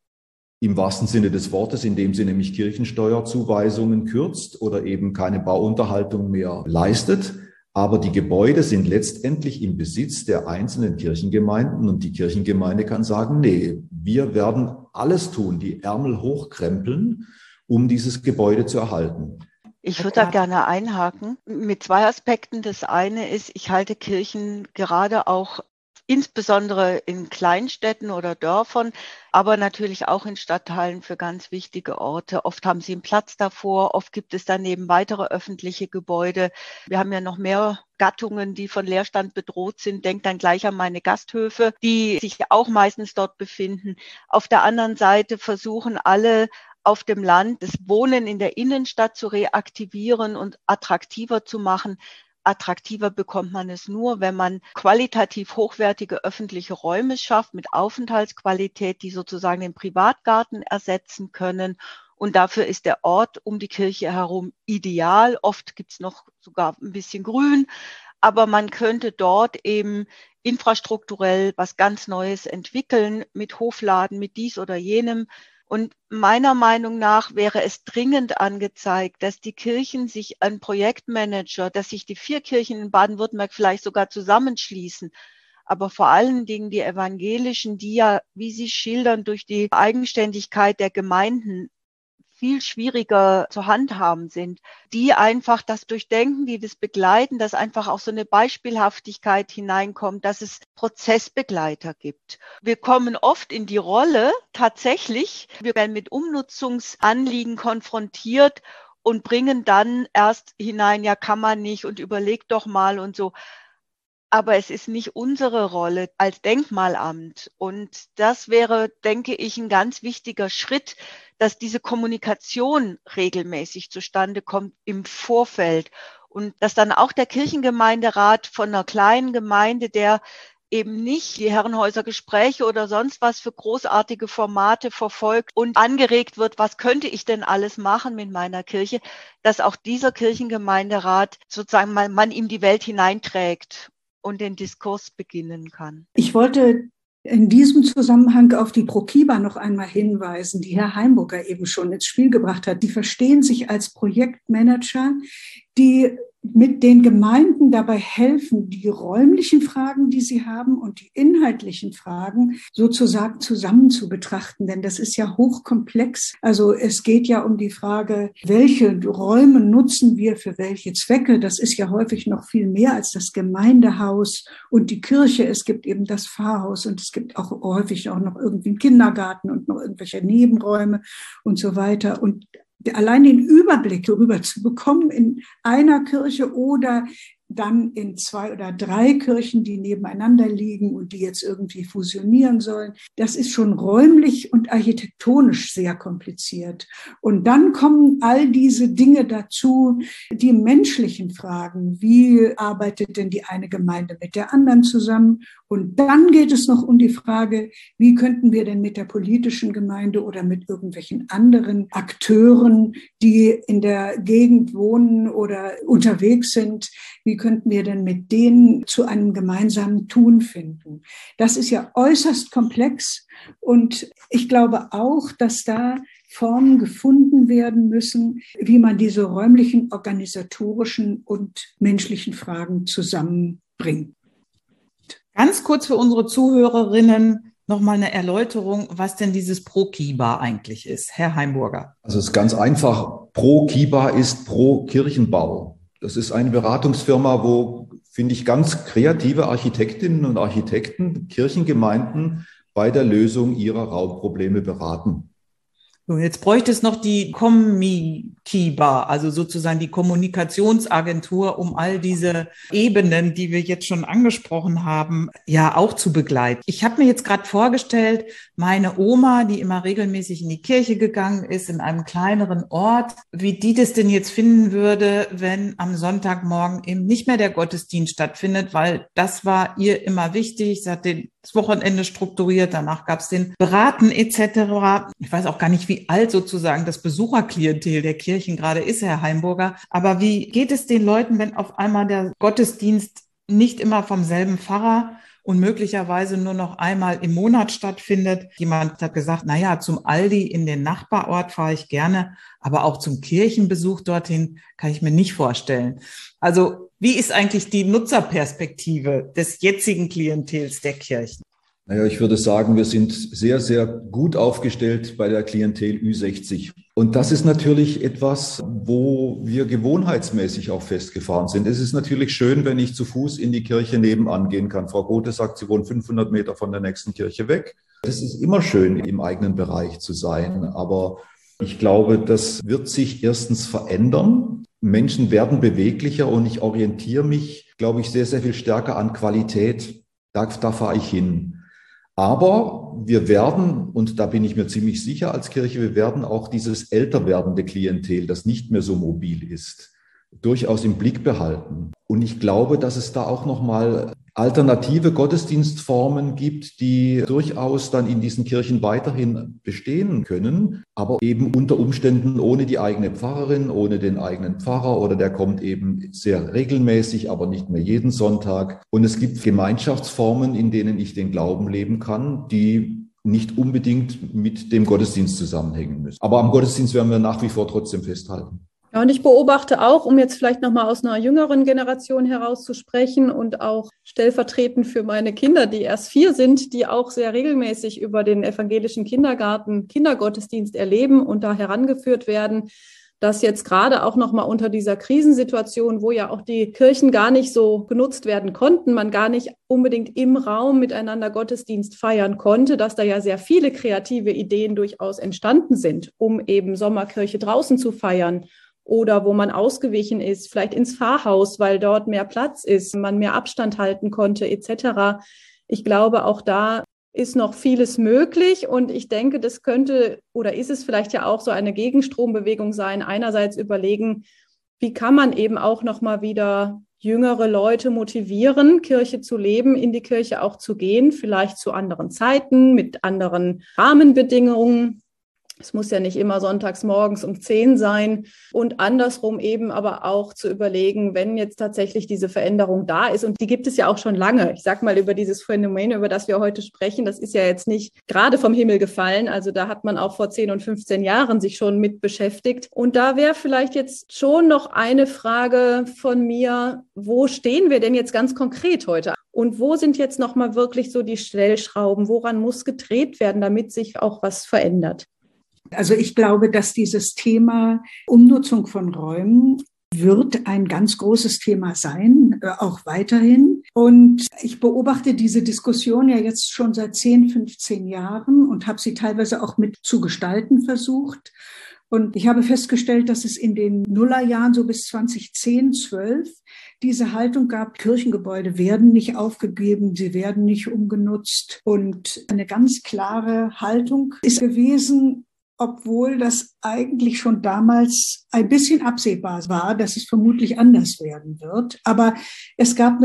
im wahrsten Sinne des Wortes, indem sie nämlich Kirchensteuerzuweisungen kürzt oder eben keine Bauunterhaltung mehr leistet. Aber die Gebäude sind letztendlich im Besitz der einzelnen Kirchengemeinden und die Kirchengemeinde kann sagen, nee, wir werden alles tun, die Ärmel hochkrempeln, um dieses Gebäude zu erhalten. Ich würde da gerne einhaken mit zwei Aspekten. Das eine ist, ich halte Kirchen gerade auch insbesondere in Kleinstädten oder Dörfern, aber natürlich auch in Stadtteilen für ganz wichtige Orte. Oft haben sie einen Platz davor, oft gibt es daneben weitere öffentliche Gebäude. Wir haben ja noch mehr Gattungen, die von Leerstand bedroht sind. Denkt dann gleich an meine Gasthöfe, die sich auch meistens dort befinden. Auf der anderen Seite versuchen alle auf dem Land das Wohnen in der Innenstadt zu reaktivieren und attraktiver zu machen. Attraktiver bekommt man es nur, wenn man qualitativ hochwertige öffentliche Räume schafft mit Aufenthaltsqualität, die sozusagen den Privatgarten ersetzen können. Und dafür ist der Ort um die Kirche herum ideal. Oft gibt es noch sogar ein bisschen Grün, aber man könnte dort eben infrastrukturell was ganz Neues entwickeln mit Hofladen, mit dies oder jenem. Und meiner Meinung nach wäre es dringend angezeigt, dass die Kirchen sich ein Projektmanager, dass sich die 4 Kirchen in Baden-Württemberg vielleicht sogar zusammenschließen, aber vor allen Dingen die evangelischen, die ja, wie Sie schildern, durch die Eigenständigkeit der Gemeinden viel schwieriger zu handhaben sind, die einfach das durchdenken, die das begleiten, dass einfach auch so eine Beispielhaftigkeit hineinkommt, dass es Prozessbegleiter gibt. Wir kommen oft in die Rolle, tatsächlich, wir werden mit Umnutzungsanliegen konfrontiert und bringen dann erst hinein, ja, kann man nicht und überlegt doch mal und so. Aber es ist nicht unsere Rolle als Denkmalamt. Und das wäre, denke ich, ein ganz wichtiger Schritt, dass diese Kommunikation regelmäßig zustande kommt im Vorfeld. Und dass dann auch der Kirchengemeinderat von einer kleinen Gemeinde, der eben nicht die Herrenhäusergespräche oder sonst was für großartige Formate verfolgt und angeregt wird, was könnte ich denn alles machen mit meiner Kirche, dass auch dieser Kirchengemeinderat sozusagen man ihm die Welt hineinträgt und den Diskurs beginnen kann. Ich wollte in diesem Zusammenhang auf die Prokiba noch einmal hinweisen, die Herr Heimburger eben schon ins Spiel gebracht hat. Die verstehen sich als Projektmanager, die mit den Gemeinden dabei helfen, die räumlichen Fragen, die sie haben und die inhaltlichen Fragen sozusagen zusammen zu betrachten. Denn das ist ja hochkomplex. Also es geht ja um die Frage, welche Räume nutzen wir für welche Zwecke. Das ist ja häufig noch viel mehr als das Gemeindehaus und die Kirche. Es gibt eben das Pfarrhaus und es gibt auch häufig auch noch irgendwie einen Kindergarten und noch irgendwelche Nebenräume und so weiter. Und allein den Überblick darüber zu bekommen in einer Kirche oder dann in 2 oder 3 Kirchen, die nebeneinander liegen und die jetzt irgendwie fusionieren sollen. Das ist schon räumlich und architektonisch sehr kompliziert. Und dann kommen all diese Dinge dazu, die menschlichen Fragen. Wie arbeitet denn die eine Gemeinde mit der anderen zusammen? Und dann geht es noch um die Frage, wie könnten wir denn mit der politischen Gemeinde oder mit irgendwelchen anderen Akteuren, die in der Gegend wohnen oder unterwegs sind, wie könnten wir denn mit denen zu einem gemeinsamen Tun finden? Das ist ja äußerst komplex und ich glaube auch, dass da Formen gefunden werden müssen, wie man diese räumlichen, organisatorischen und menschlichen Fragen zusammenbringt. Ganz kurz für unsere Zuhörerinnen nochmal eine Erläuterung, was denn dieses Prokiba eigentlich ist. Herr Heimburger. Also es ist ganz einfach. Prokiba ist pro Kirchenbau. Das ist eine Beratungsfirma, wo, finde ich, ganz kreative Architektinnen und Architekten Kirchengemeinden bei der Lösung ihrer Raumprobleme beraten. So, jetzt bräuchte es noch die Komikiba, also sozusagen die Kommunikationsagentur, um all diese Ebenen, die wir jetzt schon angesprochen haben, ja auch zu begleiten. Ich habe mir jetzt gerade vorgestellt, meine Oma, die immer regelmäßig in die Kirche gegangen ist, in einem kleineren Ort, wie die das denn jetzt finden würde, wenn am Sonntagmorgen eben nicht mehr der Gottesdienst stattfindet, weil das war ihr immer wichtig. Sie hat das Wochenende strukturiert, danach gab es den Beraten etc. Ich weiß auch gar nicht, wie alt sozusagen das Besucherklientel der Kirchen gerade ist, Herr Heimburger. Aber wie geht es den Leuten, wenn auf einmal der Gottesdienst nicht immer vom selben Pfarrer und möglicherweise nur noch einmal im Monat stattfindet. Jemand hat gesagt, naja, zum Aldi in den Nachbarort fahre ich gerne, aber auch zum Kirchenbesuch dorthin kann ich mir nicht vorstellen. Also wie ist eigentlich die Nutzerperspektive des jetzigen Klientels der Kirchen? Naja, ich würde sagen, wir sind sehr, sehr gut aufgestellt bei der Klientel Ü60. Und das ist natürlich etwas, wo wir gewohnheitsmäßig auch festgefahren sind. Es ist natürlich schön, wenn ich zu Fuß in die Kirche nebenan gehen kann. Frau Gothe sagt, sie wohnt 500 Meter von der nächsten Kirche weg. Es ist immer schön, im eigenen Bereich zu sein. Aber ich glaube, das wird sich erstens verändern. Menschen werden beweglicher und ich orientiere mich, glaube ich, sehr, sehr viel stärker an Qualität. Da fahre ich hin. Aber wir werden, und da bin ich mir ziemlich sicher als Kirche, wir werden auch dieses älter werdende Klientel, das nicht mehr so mobil ist, durchaus im Blick behalten. Und ich glaube, dass es da auch nochmal alternative Gottesdienstformen gibt, die durchaus dann in diesen Kirchen weiterhin bestehen können, aber eben unter Umständen ohne die eigene Pfarrerin, ohne den eigenen Pfarrer oder der kommt eben sehr regelmäßig, aber nicht mehr jeden Sonntag. Und es gibt Gemeinschaftsformen, in denen ich den Glauben leben kann, die nicht unbedingt mit dem Gottesdienst zusammenhängen müssen. Aber am Gottesdienst werden wir nach wie vor trotzdem festhalten. Ja, und ich beobachte auch, um jetzt vielleicht nochmal aus einer jüngeren Generation heraus zu sprechen und auch stellvertretend für meine Kinder, die erst 4 sind, die auch sehr regelmäßig über den evangelischen Kindergarten Kindergottesdienst erleben und da herangeführt werden, dass jetzt gerade auch nochmal unter dieser Krisensituation, wo ja auch die Kirchen gar nicht so genutzt werden konnten, man gar nicht unbedingt im Raum miteinander Gottesdienst feiern konnte, dass da ja sehr viele kreative Ideen durchaus entstanden sind, um eben Sommerkirche draußen zu feiern. Oder wo man ausgewichen ist, vielleicht ins Pfarrhaus, weil dort mehr Platz ist, man mehr Abstand halten konnte, etc. Ich glaube, auch da ist noch vieles möglich und ich denke, das könnte oder ist es vielleicht ja auch so eine Gegenstrombewegung sein. Einerseits überlegen, wie kann man eben auch nochmal wieder jüngere Leute motivieren, Kirche zu leben, in die Kirche auch zu gehen, vielleicht zu anderen Zeiten, mit anderen Rahmenbedingungen. Es muss ja nicht immer sonntags morgens um 10 sein und andersrum eben aber auch zu überlegen, wenn jetzt tatsächlich diese Veränderung da ist und die gibt es ja auch schon lange. Ich sag mal über dieses Phänomen, über das wir heute sprechen, das ist ja jetzt nicht gerade vom Himmel gefallen. Also da hat man auch vor 10 und 15 Jahren sich schon mit beschäftigt. Und da wäre vielleicht jetzt schon noch eine Frage von mir, wo stehen wir denn jetzt ganz konkret heute? Und wo sind jetzt nochmal wirklich so die Stellschrauben? Woran muss gedreht werden, damit sich auch was verändert? Also ich glaube, dass dieses Thema Umnutzung von Räumen wird ein ganz großes Thema sein, auch weiterhin. Und ich beobachte diese Diskussion ja jetzt schon seit 10, 15 Jahren und habe sie teilweise auch mit zu gestalten versucht. Und ich habe festgestellt, dass es in den Nullerjahren, so bis 2010, 12, diese Haltung gab, Kirchengebäude werden nicht aufgegeben, sie werden nicht umgenutzt. Und eine ganz klare Haltung ist gewesen, obwohl das eigentlich schon damals ein bisschen absehbar war, dass es vermutlich anders werden wird. Aber es gab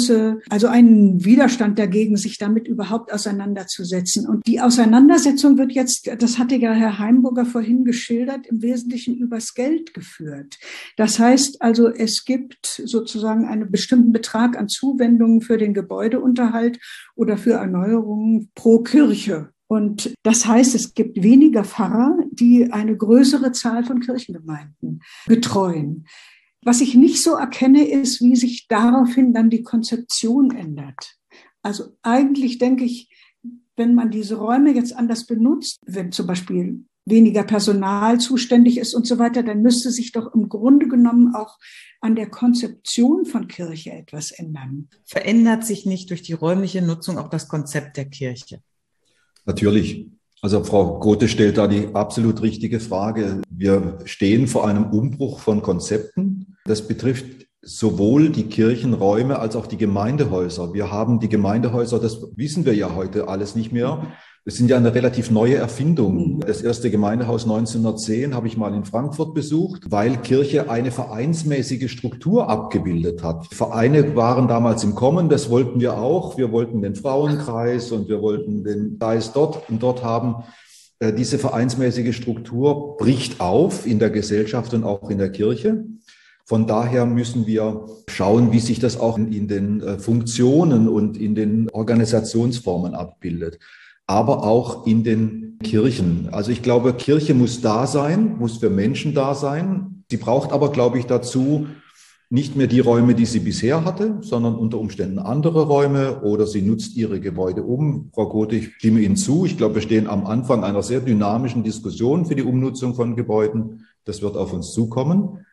einen Widerstand dagegen, sich damit überhaupt auseinanderzusetzen. Und die Auseinandersetzung wird jetzt, das hatte ja Herr Heimburger vorhin geschildert, im Wesentlichen übers Geld geführt. Das heißt also, es gibt sozusagen einen bestimmten Betrag an Zuwendungen für den Gebäudeunterhalt oder für Erneuerungen pro Kirche. Und das heißt, es gibt weniger Pfarrer, die eine größere Zahl von Kirchengemeinden betreuen. Was ich nicht so erkenne, ist, wie sich daraufhin dann die Konzeption ändert. Also eigentlich denke ich, wenn man diese Räume jetzt anders benutzt, wenn zum Beispiel weniger Personal zuständig ist und so weiter, dann müsste sich doch im Grunde genommen auch an der Konzeption von Kirche etwas ändern. Verändert sich nicht durch die räumliche Nutzung auch das Konzept der Kirche? Natürlich. Also Frau Gothe stellt da die absolut richtige Frage. Wir stehen vor einem Umbruch von Konzepten. Das betrifft sowohl die Kirchenräume als auch die Gemeindehäuser. Wir haben die Gemeindehäuser, das wissen wir ja heute alles nicht mehr. Das sind ja eine relativ neue Erfindung. Das erste Gemeindehaus 1910 habe ich mal in Frankfurt besucht, weil Kirche eine vereinsmäßige Struktur abgebildet hat. Vereine waren damals im Kommen, das wollten wir auch. Wir wollten den Frauenkreis und wir wollten den Kreis dort und dort haben. Diese vereinsmäßige Struktur bricht auf in der Gesellschaft und auch in der Kirche. Von daher müssen wir schauen, wie sich das auch in den Funktionen und in den Organisationsformen abbildet, aber auch in den Kirchen. Also ich glaube, Kirche muss da sein, muss für Menschen da sein. Sie braucht aber, glaube ich, dazu nicht mehr die Räume, die sie bisher hatte, sondern unter Umständen andere Räume oder sie nutzt ihre Gebäude um. Frau Gothe, ich stimme Ihnen zu. Ich glaube, wir stehen am Anfang einer sehr dynamischen Diskussion für die Umnutzung von Gebäuden. Das wird auf uns zukommen.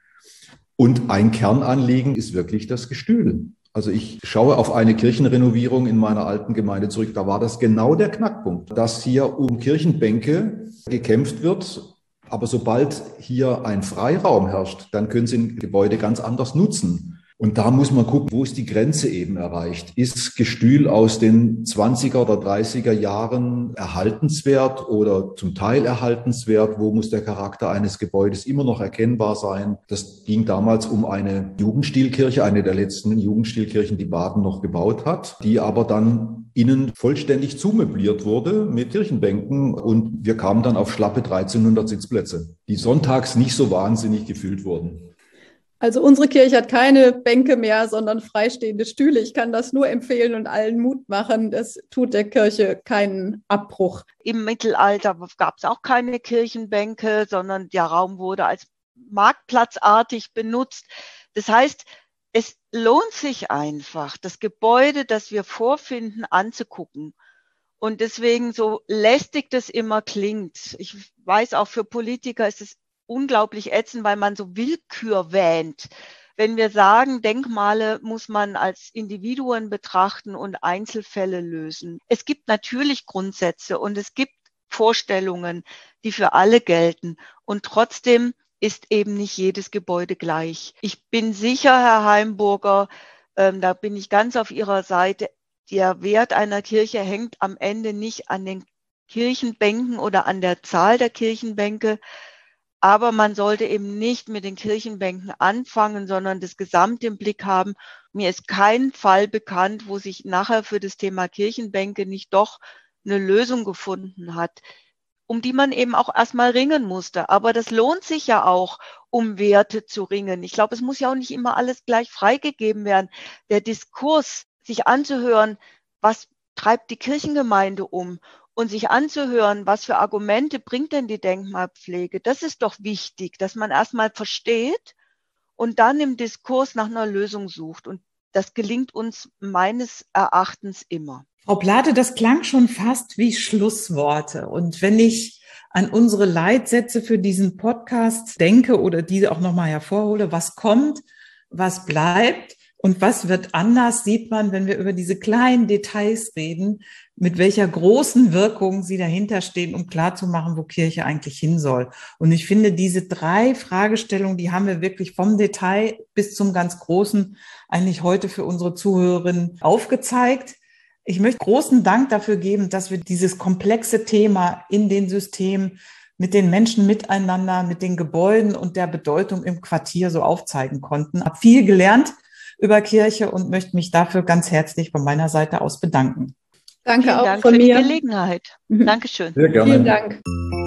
Und ein Kernanliegen ist wirklich das Gestühl. Also ich schaue auf eine Kirchenrenovierung in meiner alten Gemeinde zurück. Da war das genau der Knackpunkt, dass hier um Kirchenbänke gekämpft wird. Aber sobald hier ein Freiraum herrscht, dann können Sie ein Gebäude ganz anders nutzen. Und da muss man gucken, wo ist die Grenze eben erreicht? Ist Gestühl aus den 20er oder 30er Jahren erhaltenswert oder zum Teil erhaltenswert? Wo muss der Charakter eines Gebäudes immer noch erkennbar sein? Das ging damals um eine Jugendstilkirche, eine der letzten Jugendstilkirchen, die Baden noch gebaut hat, die aber dann innen vollständig zumöbliert wurde mit Kirchenbänken und wir kamen dann auf schlappe 1300 Sitzplätze, die sonntags nicht so wahnsinnig gefüllt wurden. Also unsere Kirche hat keine Bänke mehr, sondern freistehende Stühle. Ich kann das nur empfehlen und allen Mut machen. Das tut der Kirche keinen Abbruch. Im Mittelalter gab es auch keine Kirchenbänke, sondern der Raum wurde als marktplatzartig benutzt. Das heißt, es lohnt sich einfach, das Gebäude, das wir vorfinden, anzugucken. Und deswegen, so lästig das immer klingt, ich weiß auch, für Politiker ist es unglaublich ätzend, weil man so Willkür wähnt. Wenn wir sagen, Denkmale muss man als Individuen betrachten und Einzelfälle lösen. Es gibt natürlich Grundsätze und es gibt Vorstellungen, die für alle gelten. Und trotzdem ist eben nicht jedes Gebäude gleich. Ich bin sicher, Herr Heimburger, da bin ich ganz auf Ihrer Seite, der Wert einer Kirche hängt am Ende nicht an den Kirchenbänken oder an der Zahl der Kirchenbänke, aber man sollte eben nicht mit den Kirchenbänken anfangen, sondern das Gesamte im Blick haben. Mir ist kein Fall bekannt, wo sich nachher für das Thema Kirchenbänke nicht doch eine Lösung gefunden hat, um die man eben auch erstmal ringen musste. Aber das lohnt sich ja auch, um Werte zu ringen. Ich glaube, es muss ja auch nicht immer alles gleich freigegeben werden. Der Diskurs, sich anzuhören, was treibt die Kirchengemeinde um? Und sich anzuhören, was für Argumente bringt denn die Denkmalpflege, das ist doch wichtig, dass man erstmal versteht und dann im Diskurs nach einer Lösung sucht. Und das gelingt uns meines Erachtens immer. Frau Plate, das klang schon fast wie Schlussworte. Und wenn ich an unsere Leitsätze für diesen Podcast denke oder diese auch nochmal hervorhole, was kommt, was bleibt und was wird anders, sieht man, wenn wir über diese kleinen Details reden, mit welcher großen Wirkung sie dahinter stehen, um klarzumachen, wo Kirche eigentlich hin soll. Und ich finde, diese 3 Fragestellungen, die haben wir wirklich vom Detail bis zum ganz Großen eigentlich heute für unsere Zuhörerinnen aufgezeigt. Ich möchte großen Dank dafür geben, dass wir dieses komplexe Thema in den Systemen mit den Menschen miteinander, mit den Gebäuden und der Bedeutung im Quartier so aufzeigen konnten. Ich habe viel gelernt über Kirche und möchte mich dafür ganz herzlich von meiner Seite aus bedanken. Danke Vielen auch Dank von für mir. die Gelegenheit. Dankeschön. Sehr gerne. Vielen Dank.